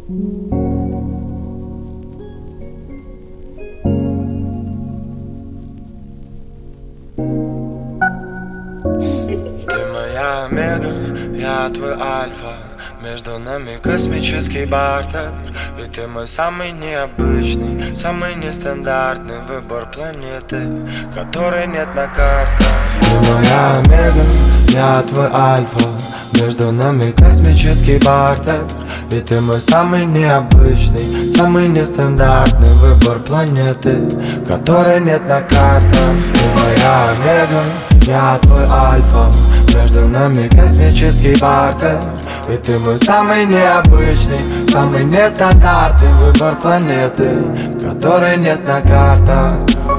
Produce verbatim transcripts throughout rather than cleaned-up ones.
Моя омега, я твой альфа. Между нами космический бартер. И ты мой самый необычный, самый нестандартный выбор планеты, которой нет на картах. Ты моя омега, я твой альфа. Между нами космический бартер. И ты мой самый необычный, самый нестандартный выбор планеты, которой нет на картах. Ты моя омега, я твой альфа. Между нами космический бартер. И ты мой самый необычный, самый нестандартный выбор планеты, которой нет на картах.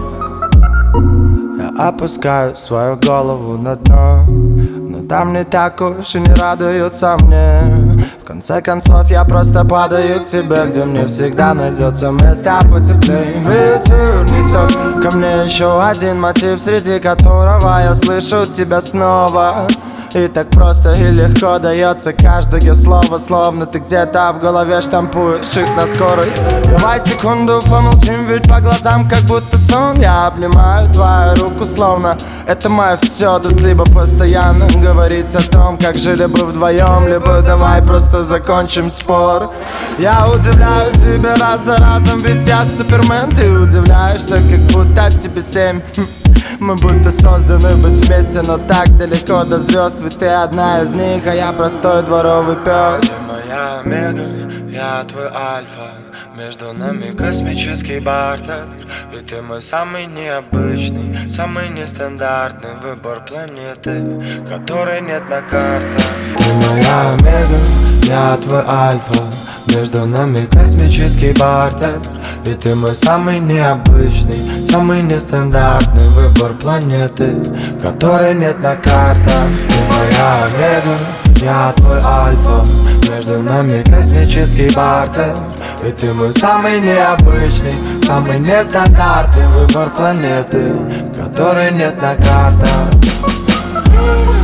Я опускаю свою голову на дно, но там не так уж и не радуются мне. В конце концов я просто падаю к тебе, где мне всегда найдется место потеплее. Ветер несет ко мне еще один мотив, среди которого я слышу тебя снова. И так просто и легко дается каждое слово, словно ты где-то в голове штампуешь их на скорость. Давай секунду помолчим, ведь по глазам как будто сон. Я обнимаю твою руку, словно это мое все. Тут либо постоянно говорить о том, как жили бы вдвоем, либо давай просто закончим спор. Я удивляю тебя раз за разом, ведь я супермен. Ты удивляешься, как будто тебе семь. Мы будто созданы быть вместе, но так далеко до звезд. Ведь ты одна из них, а я простой дворовый пес. Ты моя омега, я твой альфа. Между нами космический бартер. И ты мой самый необычный, самый нестандартный выбор планеты, которой нет на картах. Ты моя омега, я твой альфа. Между нами космический бартер. И ты мой самый необычный, самый нестандартный выбор планеты, которой нет на картах. Ты моя омега, я твой альфа. Между нами космический бартер. И ты мой самый необычный, самый нестандартный выбор планеты, которой нет на картах.